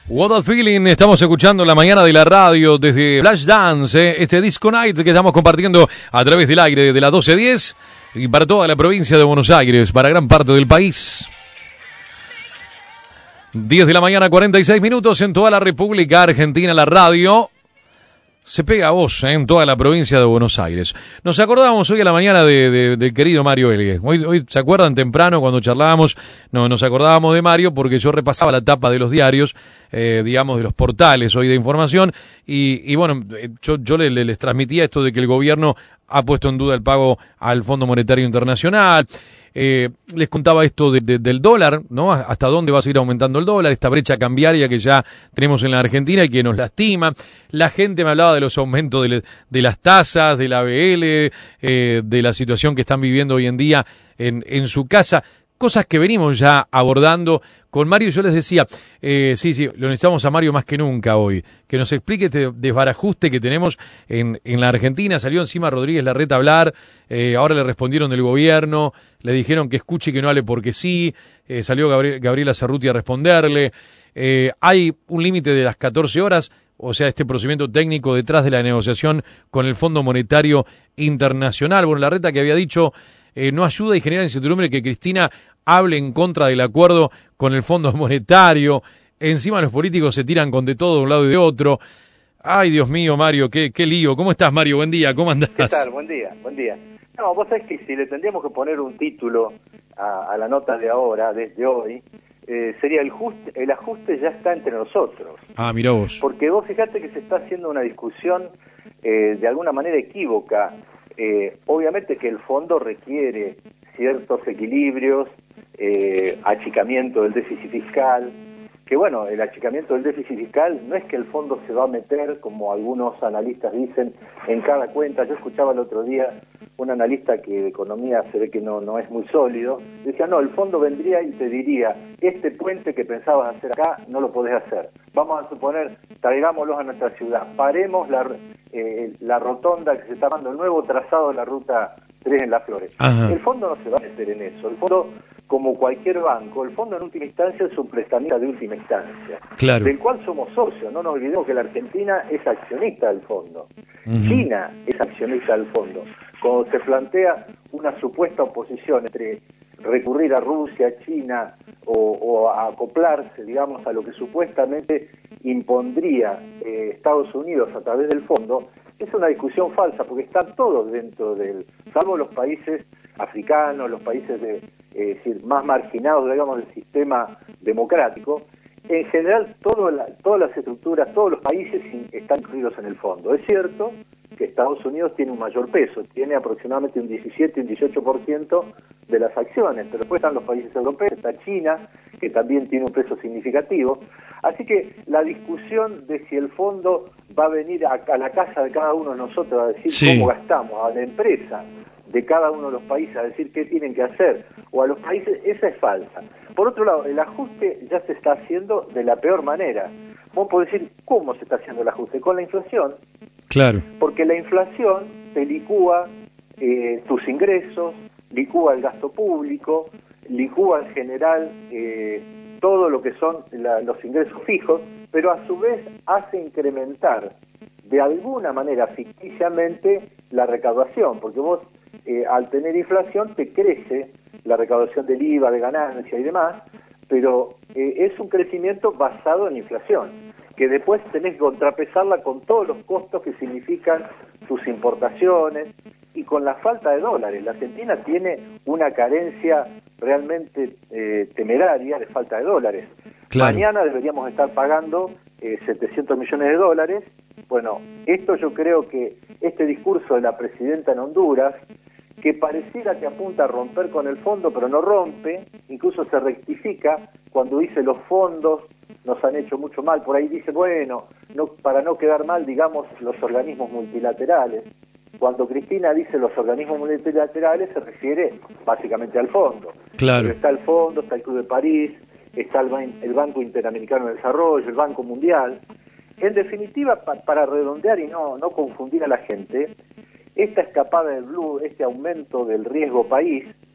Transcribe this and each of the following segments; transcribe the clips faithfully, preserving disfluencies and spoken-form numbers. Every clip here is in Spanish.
What a Feeling, estamos escuchando la mañana de la radio desde Flashdance, ¿eh? Este Disco Night que estamos compartiendo a través del aire de las doce diez y para toda la provincia de Buenos Aires, para gran parte del país. diez de la mañana, cuarenta y seis minutos en toda la República Argentina, la radio se pega a vos, ¿eh? En toda la provincia de Buenos Aires. Nos acordábamos hoy a la mañana de, de, del querido Mario Elgue. Hoy, hoy, ¿se acuerdan? Temprano cuando charlábamos, no, nos acordábamos de Mario porque yo repasaba la tapa de los diarios, eh, digamos, de los portales hoy de información, y, y bueno, yo, yo les, les transmitía esto de que el gobierno ha puesto en duda el pago al Fondo Monetario Internacional. Eh, les contaba esto de, de, del dólar, ¿no? Hasta dónde va a seguir aumentando el dólar, esta brecha cambiaria que ya tenemos en la Argentina y que nos lastima. La gente me hablaba de los aumentos de, le, de las tasas, de la A B L, eh, de la situación que están viviendo hoy en día en, en su casa. Cosas que venimos ya abordando con Mario. Yo les decía, eh, sí, sí, lo necesitamos a Mario más que nunca hoy, que nos explique este desbarajuste que tenemos en, en la Argentina. Salió encima Rodríguez Larreta a hablar, eh, ahora le respondieron del gobierno, le dijeron que escuche y que no hable porque sí, eh, salió Gabriel, Gabriela Cerruti a responderle. Eh, hay un límite de las catorce horas, o sea, este procedimiento técnico detrás de la negociación con el Fondo Monetario Internacional. Bueno, Larreta que había dicho... Eh, no ayuda y genera incertidumbre que Cristina hable en contra del acuerdo con el Fondo Monetario. Encima los políticos se tiran con de todo de un lado y de otro. Ay, Dios mío, Mario, qué, qué lío. ¿Cómo estás, Mario? Buen día, ¿cómo andás? ¿Qué tal? Buen día, buen día. No, vos sabés que si le tendríamos que poner un título a, a la nota de ahora, desde hoy, eh, sería el, just, el ajuste ya está entre nosotros. Ah, mirá vos. Porque vos fijate que se está haciendo una discusión eh, de alguna manera equívoca. Eh, obviamente que el fondo requiere ciertos equilibrios, eh, achicamiento del déficit fiscal, que bueno, el achicamiento del déficit fiscal no es que el fondo se va a meter, como algunos analistas dicen, en cada cuenta. Yo escuchaba el otro día un analista que de economía se ve que no, no es muy sólido, decía, no, el fondo vendría y te diría, este puente que pensabas hacer acá no lo podés hacer. Vamos a suponer, traigámoslos a nuestra ciudad, paremos la, eh, la rotonda que se está dando, el nuevo trazado de la ruta tres en Las Flores. Ajá. El fondo no se va a meter en eso, el fondo, como cualquier banco, el fondo en última instancia es un prestamista de última instancia, claro, del cual somos socios. No nos olvidemos que la Argentina es accionista del fondo, uh-huh. China es accionista del fondo. Cuando se plantea una supuesta oposición entre recurrir a Rusia, China o, o a acoplarse, digamos, a lo que supuestamente impondría eh, Estados Unidos a través del fondo, es una discusión falsa, porque están todos dentro del, salvo los países africanos, los países de, eh, decir, más marginados, digamos, del sistema democrático. En general, todo la, todas las estructuras, todos los países están incluidos en el fondo. Es cierto que Estados Unidos tiene un mayor peso, tiene aproximadamente un diecisiete, un dieciocho por ciento de las acciones, pero después están los países europeos, está China, que también tiene un peso significativo. Así que la discusión de si el fondo va a venir a, a la casa de cada uno de nosotros a decir sí. cómo gastamos, a la empresa de cada uno de los países a decir qué tienen que hacer, o a los países, esa es falsa. Por otro lado, el ajuste ya se está haciendo de la peor manera. Vos podés decir, ¿cómo se está haciendo el ajuste? Con la inflación. Claro. Porque la inflación te licúa eh, tus ingresos, licúa el gasto público, licúa en general eh, todo lo que son la, los ingresos fijos, pero a su vez hace incrementar de alguna manera ficticiamente la recaudación, porque vos eh, al tener inflación te crece la recaudación del I V A, de ganancia y demás, pero eh, es un crecimiento basado en inflación, que después tenés que contrapesarla con todos los costos que significan tus importaciones y con la falta de dólares. La Argentina tiene una carencia realmente eh, temeraria de falta de dólares. Claro. Mañana deberíamos estar pagando eh, setecientos millones de dólares. Bueno, esto yo creo que este discurso de la presidenta en Honduras, que pareciera que apunta a romper con el fondo, pero no rompe, incluso se rectifica cuando dice los fondos nos han hecho mucho mal. Por ahí dice, bueno, no, para no quedar mal, digamos, los organismos multilaterales. Cuando Cristina dice los organismos multilaterales, se refiere básicamente al fondo. Claro. Pero está el fondo, está el Club de París, está el, el Banco Interamericano de Desarrollo, el Banco Mundial. En definitiva, pa, para redondear y no, no confundir a la gente, esta escapada del blue, este aumento del riesgo país,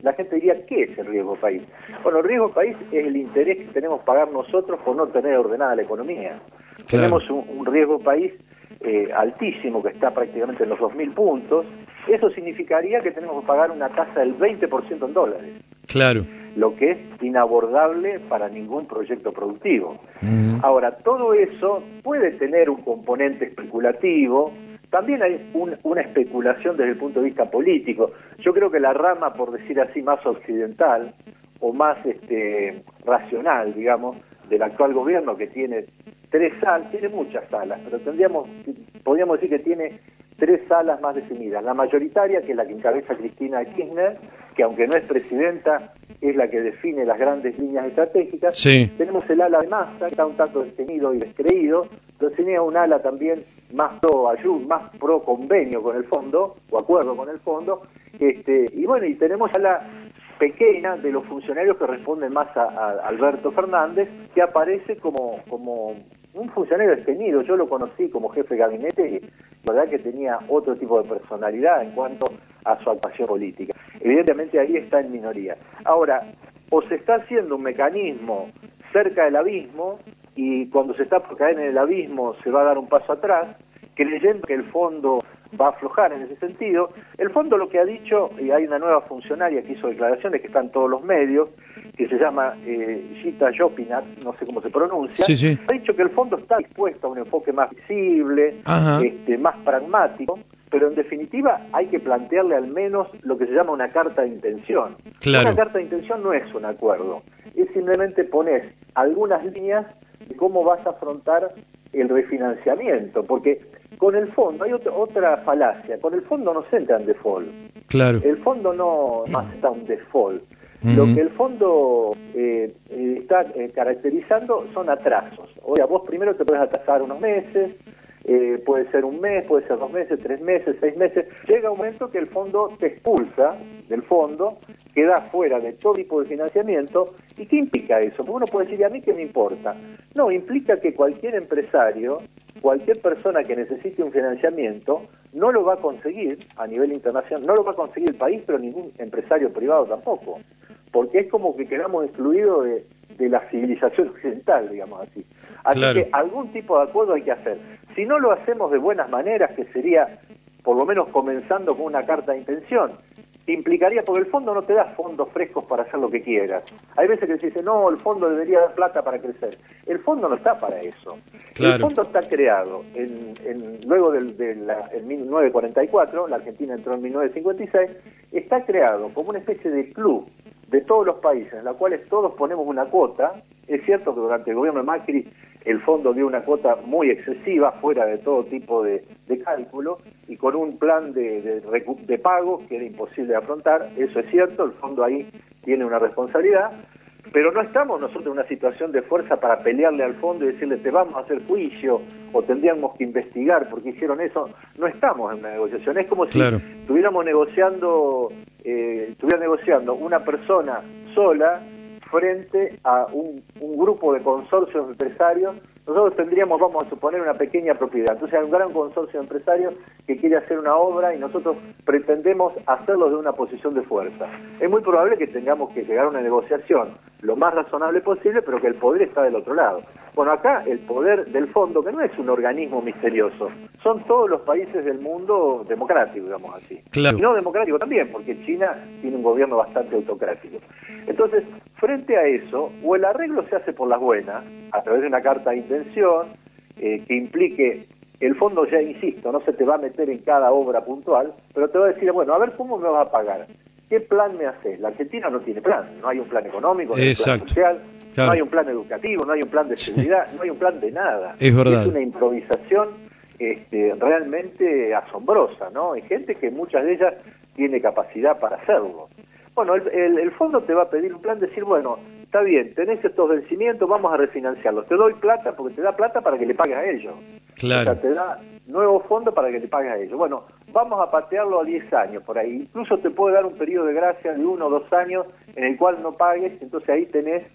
La gente diría, ¿qué es el riesgo país? Bueno, el riesgo país es el interés que tenemos que pagar nosotros por no tener ordenada la economía. Claro. Tenemos un, un riesgo país eh, altísimo, que está prácticamente en los dos mil puntos. Eso significaría que tenemos que pagar una tasa del veinte por ciento en dólares. Claro. Lo que es inabordable para ningún proyecto productivo. Uh-huh. Ahora, todo eso puede tener un componente especulativo. También hay un, una especulación desde el punto de vista político. Yo creo que la rama, por decir así, más occidental o más este, racional, digamos, del actual gobierno, que tiene tres salas, tiene muchas salas, pero tendríamos, podríamos decir que tiene tres salas más definidas. La mayoritaria, que es la que encabeza Cristina Kirchner, que aunque no es presidenta, es la que define las grandes líneas estratégicas. Sí. Tenemos el ala de Massa, que está un tanto detenido y descreído, pero tenía un ala también más pro ayuda, más pro convenio con el fondo, o acuerdo con el fondo, este, y bueno, y tenemos a la pequeña de los funcionarios que responden más a, a Alberto Fernández, que aparece como, como un funcionario destenido. Yo lo conocí como jefe de gabinete y la verdad que tenía otro tipo de personalidad en cuanto a su actuación política. Evidentemente ahí está en minoría. Ahora, o se está haciendo un mecanismo cerca del abismo, y cuando se está por caer en el abismo se va a dar un paso atrás, creyendo que el fondo va a aflojar en ese sentido. El fondo lo que ha dicho, y hay una nueva funcionaria que hizo declaraciones que están en todos los medios, que se llama eh, Gita Jopinat, no sé cómo se pronuncia, sí, sí. ha dicho que el fondo está dispuesto a un enfoque más visible, este, más pragmático, pero en definitiva hay que plantearle al menos lo que se llama una carta de intención. Claro. Una carta de intención no es un acuerdo, es simplemente poner algunas líneas de cómo vas a afrontar el refinanciamiento, porque con el fondo hay otra, otra falacia, con el fondo no se entra en default. Claro. El fondo no más está un default. Uh-huh. Lo que el fondo eh, eh, está eh, caracterizando son atrasos. O sea, vos primero te puedes atrasar unos meses, eh, puede ser un mes, puede ser dos meses, tres meses, seis meses. Llega un momento que el fondo te expulsa del fondo, queda fuera de todo tipo de financiamiento. ¿Y qué implica eso? Porque uno puede decir, ¿y a mí qué me importa? No, implica que cualquier empresario, cualquier persona que necesite un financiamiento, no lo va a conseguir a nivel internacional, no lo va a conseguir el país, pero ningún empresario privado tampoco. Porque es como que quedamos excluidos de, de la civilización occidental, digamos así. Así claro. que algún tipo de acuerdo hay que hacer. Si no lo hacemos de buenas maneras, que sería por lo menos comenzando con una carta de intención, implicaría, porque el fondo no te da fondos frescos para hacer lo que quieras. Hay veces que se dice, no, el fondo debería dar plata para crecer. El fondo no está para eso. Claro. El fondo está creado en, en, luego del, de la, en mil novecientos cuarenta y cuatro, la Argentina entró en mil novecientos cincuenta y seis, está creado como una especie de club de todos los países, en la cuales todos ponemos una cuota. Es cierto que durante el gobierno de Macri el fondo dio una cuota muy excesiva, fuera de todo tipo de, de cálculo, y con un plan de, de, de pago que era imposible de afrontar. Eso es cierto, el fondo ahí tiene una responsabilidad, pero no estamos nosotros en una situación de fuerza para pelearle al fondo y decirle te vamos a hacer juicio o tendríamos que investigar porque hicieron eso. No estamos en una negociación, es como claro. si estuviéramos negociando, eh, estuviera negociando una persona sola frente a un, un grupo de consorcios empresarios. Nosotros tendríamos, vamos a suponer, una pequeña propiedad. Entonces hay un gran consorcio de empresarios que quiere hacer una obra y nosotros pretendemos hacerlo de una posición de fuerza. Es muy probable que tengamos que llegar a una negociación lo más razonable posible, pero que el poder está del otro lado. Bueno, acá el poder del fondo, que no es un organismo misterioso, son todos los países del mundo democráticos, digamos así. Claro. Y no democrático también, porque China tiene un gobierno bastante autocrático. Entonces, frente a eso, o el arreglo se hace por las buenas, a través de una carta de intención, eh, que implique, el fondo ya insisto, no se te va a meter en cada obra puntual, pero te va a decir, bueno, a ver cómo me vas a pagar, ¿qué plan me haces? La Argentina no tiene plan, no hay un plan económico, no hay un plan social, claro. no hay un plan educativo, no hay un plan de seguridad, no hay un plan de nada. Es verdad. Es una improvisación este, realmente asombrosa, ¿no? Hay gente que muchas de ellas tiene capacidad para hacerlo. Bueno, el, el, el fondo te va a pedir un plan, decir, bueno, está bien, tenés estos vencimientos, vamos a refinanciarlos. Te doy plata porque te da plata para que le pagues a ellos. Claro. O sea, te da nuevo fondo para que le pagues a ellos. Bueno, vamos a patearlo a diez años por ahí. Incluso te puede dar un periodo de gracia de uno o dos años en el cual no pagues, entonces ahí tenés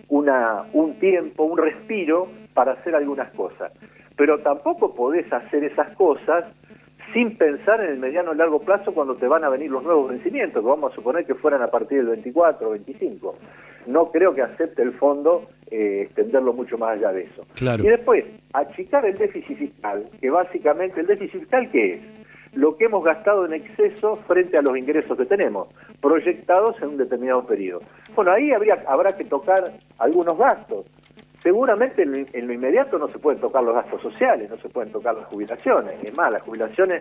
una un tiempo, un respiro para hacer algunas cosas. Pero tampoco podés hacer esas cosas sin pensar en el mediano y largo plazo cuando te van a venir los nuevos vencimientos, que vamos a suponer que fueran a partir del veinticuatro o veinticinco. No creo que acepte el fondo eh, extenderlo mucho más allá de eso. Claro. Y después, achicar el déficit fiscal, que básicamente el déficit fiscal, ¿qué es? Lo que hemos gastado en exceso frente a los ingresos que tenemos, proyectados en un determinado periodo. Bueno, ahí habría, habrá que tocar algunos gastos. Seguramente en lo, en lo inmediato no se pueden tocar los gastos sociales, no se pueden tocar las jubilaciones. Es más, las jubilaciones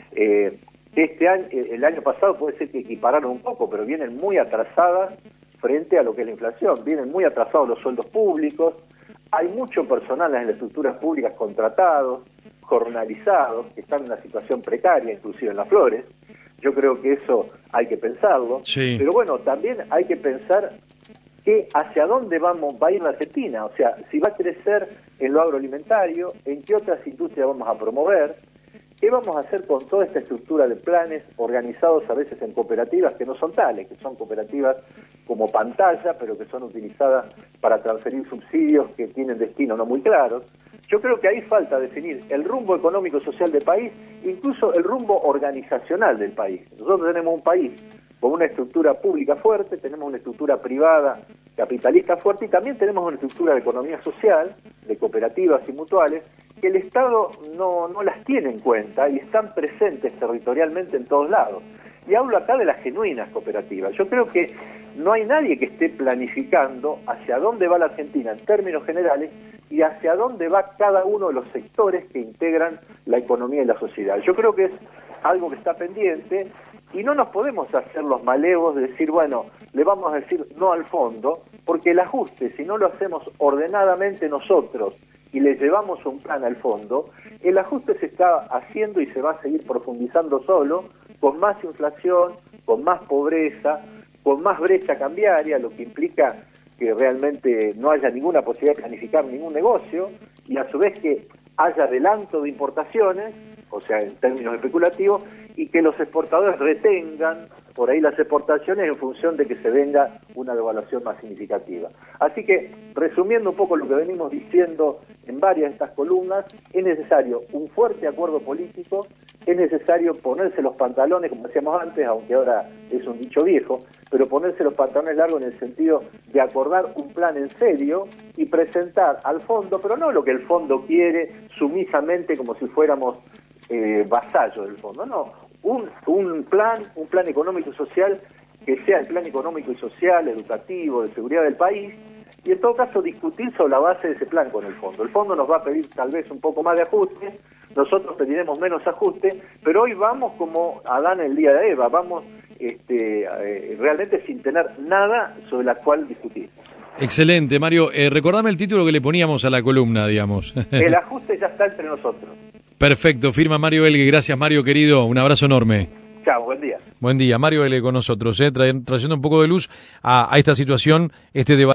eh, este año, el año pasado puede ser que equipararon un poco, pero vienen muy atrasadas frente a lo que es la inflación. Vienen muy atrasados los sueldos públicos, hay mucho personal en las estructuras públicas contratados, jornalizados, que están en una situación precaria, inclusive en Las Flores. Yo creo que eso hay que pensarlo. Sí. Pero bueno, también hay que pensar que hacia dónde vamos va a ir la Argentina. O sea, si va a crecer en lo agroalimentario, en qué otras industrias vamos a promover, qué vamos a hacer con toda esta estructura de planes organizados a veces en cooperativas que no son tales, que son cooperativas como pantalla, pero que son utilizadas para transferir subsidios que tienen destino no muy claros. Yo creo que ahí falta definir el rumbo económico y social del país, incluso el rumbo organizacional del país. Nosotros tenemos un país con una estructura pública fuerte, tenemos una estructura privada capitalista fuerte y también tenemos una estructura de economía social, de cooperativas y mutuales, que el Estado no, no las tiene en cuenta y están presentes territorialmente en todos lados. Y hablo acá de las genuinas cooperativas. Yo creo que no hay nadie que esté planificando hacia dónde va la Argentina en términos generales y hacia dónde va cada uno de los sectores que integran la economía y la sociedad. Yo creo que es algo que está pendiente y no nos podemos hacer los malevos de decir, bueno, le vamos a decir no al fondo, porque el ajuste, si no lo hacemos ordenadamente nosotros y le llevamos un plan al fondo, el ajuste se está haciendo y se va a seguir profundizando solo, con más inflación, con más pobreza, con más brecha cambiaria, lo que implica que realmente no haya ninguna posibilidad de planificar ningún negocio, y a su vez que haya adelanto de importaciones, o sea, en términos especulativos, y que los exportadores retengan por ahí las exportaciones en función de que se venga una devaluación más significativa. Así que, resumiendo un poco lo que venimos diciendo en varias de estas columnas, es necesario un fuerte acuerdo político, es necesario ponerse los pantalones, como decíamos antes, aunque ahora es un dicho viejo, pero ponerse los pantalones largos en el sentido de acordar un plan en serio y presentar al fondo, pero no lo que el fondo quiere sumisamente como si fuéramos eh, vasallos del fondo, no, un, un plan, un plan económico y social que sea el plan económico y social, educativo, de seguridad del país, y en todo caso discutir sobre la base de ese plan con el fondo. El fondo nos va a pedir tal vez un poco más de ajuste, nosotros pediremos menos ajuste, pero hoy vamos como Adán el día de Eva, vamos este, eh, realmente sin tener nada sobre la cual discutir. Excelente, Mario. Eh, recordame el título que le poníamos a la columna, digamos. El ajuste ya está entre nosotros. Perfecto, firma Mario Elgue. Gracias, Mario, querido. Un abrazo enorme. Chao, buen día. Buen día. Mario Elgue con nosotros, eh, tra trayendo un poco de luz a, a esta situación, este debate.